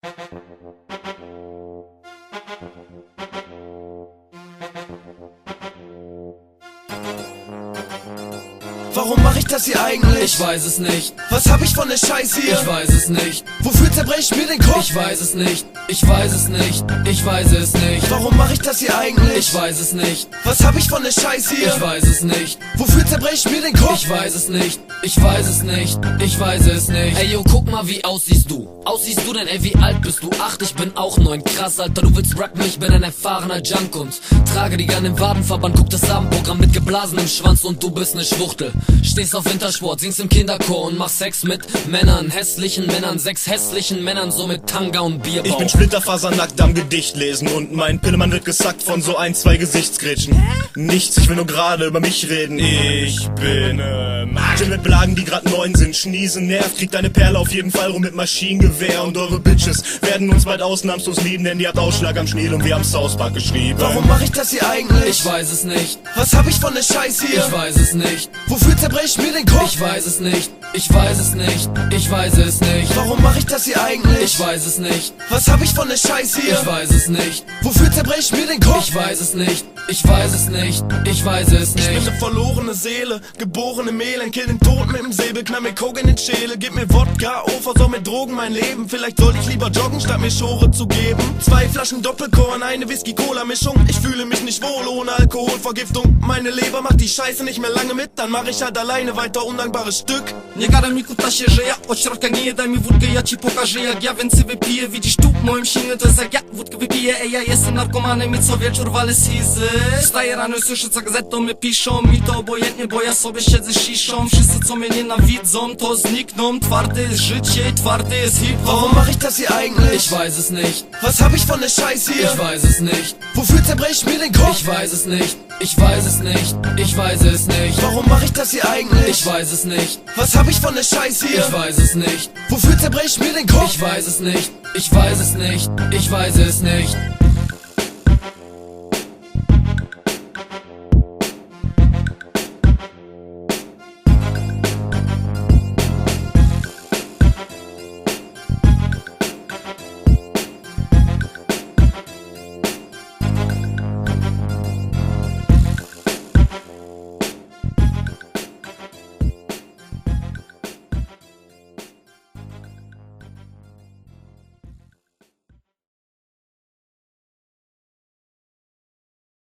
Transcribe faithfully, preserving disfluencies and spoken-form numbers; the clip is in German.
Warum mach ich das hier eigentlich? Ich weiß es nicht. Was hab ich von der Scheiß hier? Ich weiß es nicht. Wofür zerbrech ich mir den Kopf? Ich weiß es nicht. Ich weiß es nicht. Ich weiß es nicht. Warum mach ich das hier eigentlich? Ich weiß es nicht. Was hab ich von der Scheiß hier? Ich weiß es nicht. Wofür zerbrech ich mir den Kopf? Ich weiß es nicht. Ich weiß es nicht. Ich weiß es nicht. Ey yo, guck mal, wie aussiehst du? Aussiehst du denn, ey, wie alt bist du? Acht, ich bin auch neun. Krass, Alter, du willst rappen, ich bin ein erfahrener Junk und trage die gerne im Wadenverband. Guck das Abendprogramm mit geblasenem Schwanz und du bist ne Schwuchtel. Stehst auf Wintersport, singst im Kinderchor und machst Sex mit Männern, hässlichen Männern, sechs hässlichen Männern, so mit Tanga und Bierbauch. Ich bin splitterfasernackt am Gedicht lesen und mein Pillemann wird gesackt von so ein, zwei Gesichtsgrätschen. Nichts, ich will nur gerade über mich reden. Ich bin äh, Mann. Chill mit Belagen, die grad neun sind, Schniesen nervt, kriegt deine Perle auf jeden Fall rum mit Maschinengewehr und eure Bitches werden uns bald ausnahmslos lieben, denn ihr habt Ausschlag am Schniedel und wir haben South Park geschrieben. Warum mach ich das hier eigentlich? Ich weiß es nicht. Was hab ich von der Scheiß hier? Ich weiß es nicht. Wofür zerbrech ich mir den Kopf? Ich weiß es nicht. Ich weiß es nicht. Ich weiß es nicht. Warum mach ich das hier eigentlich? Ich weiß es nicht. Was hab ich von der Scheiß hier? Ich weiß es nicht. Wofür zerbrech ich mir den Kopf? Ich weiß es nicht. Ich weiß es nicht. Ich weiß es Ich bin nicht. ne verlorene Seele, geborene Mehl, kill den Tod mit dem Säbel, knall mir Coke in den Schädel, gib mir Wodka, oh, versau mit Drogen mein Leben. Vielleicht sollte ich lieber joggen, statt mir Schore zu geben. Zwei Flaschen Doppelkorn, eine Whisky-Cola-Mischung. Ich fühle mich nicht wohl ohne Alkoholvergiftung. Meine Leber macht die Scheiße nicht mehr lange mit, dann mach ich halt alleine weiter undankbares Stück. Nie gadaj mi kutasie, że ja od środka gniję. Daj mi wódkę, ja ci pokażę jak ja więcej wypiję. Widzisz tu moją siłę, to jest jak ja wódkę wypiję. Ej, ja jestem narkomanem i co wieczór walę sizy. Wstaję rano i słyszę co gazetą mnie piszą. Mi to obojętnie, bo ja sobie siedzę ciszą. Wszyscy co mnie nienawidzą, to znikną. Twarde jest życie i twardy jest hip-hop. Warum mach ich das hier eigentlich? Ich weiß es nicht. Was hab ich von der Scheiß hier? Ich weiß es nicht. Wofür zerbrech ich mir den Kopf? Ich weiß es nicht. Ich weiß es nicht. Ich weiß es nicht. Warum mach ich das hier eigentlich? Ich weiß es nicht. Was hab ich von der Scheiß hier? Ich weiß es nicht. Wofür zerbrech ich mir den Kopf? Ich weiß es nicht. Ich weiß es nicht. Ich weiß es nicht.